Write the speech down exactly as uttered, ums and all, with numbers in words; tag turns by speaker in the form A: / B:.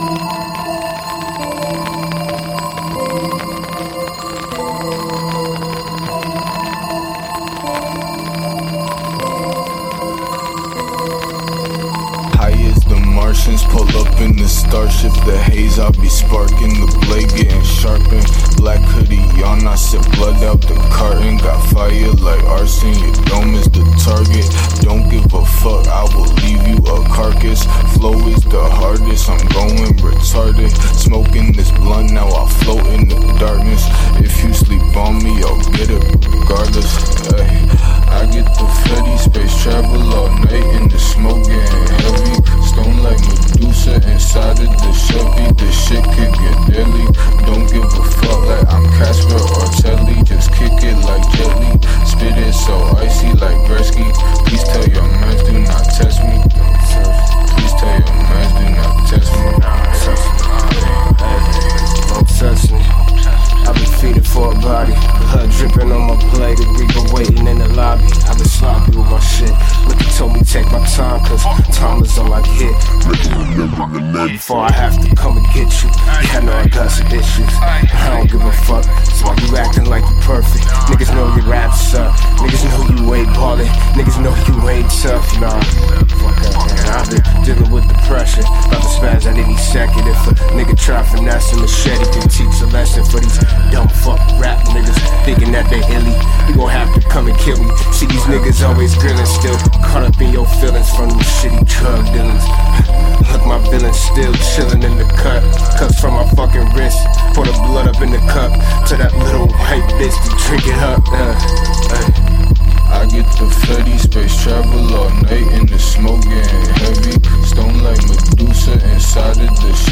A: Martians pull up in the starship, the haze I'll be sparking, the blade getting sharpened. Black hoodie on, I sip blood out the carton. Got fire like arson, your dome is the target. Don't give a fuck, I will leave you a carcass. Flow is the hardest, I'm going retarded. Smoking this blunt, now I float in the darkness. If you sleep on me, I'll get it regardless. Ay, I get the Fetty, space travel all night in the smoke getting heavy. Stone like Medusa inside of the Chevy. This shit could get deadly. Don't give a fuck like I'm Casper or Telly. Just kick it like Jet Li. Spit it so icy like Gretzky. Please tell your mans do not test me. Please tell your mans do not test me.
B: Don't touch me. I've been feeding for a body, blood dripping on my plate, the reaper waiting in the lobby. I've been sloppy with my shit. Ricky told me take my time, cause time is all I get. Before I have to come and get you, yeah, I know I got some issues. I don't give a fuck, so why you acting like you perfect? Niggas know your raps suck, niggas know you ain't ballin', niggas know you ain't tough, nah. Fuck that, man, I've been dealing with depression, about to spaz at any second. If a nigga try finesse a machete, can teach a lesson for these dumb fuck rap niggas thinking that they illy. You gon' have to come and kill me. See these niggas always grilling, still caught up in your feelings from these shitty drug dealers. Look, my villain still chillin' in the cut. Cuts from my fucking wrist. Pour the blood up in the cup to that little white bitch to drink it up. Uh, uh.
A: I get the Fetty, space travel all night in the smoke getting heavy. Stone like Medusa inside of the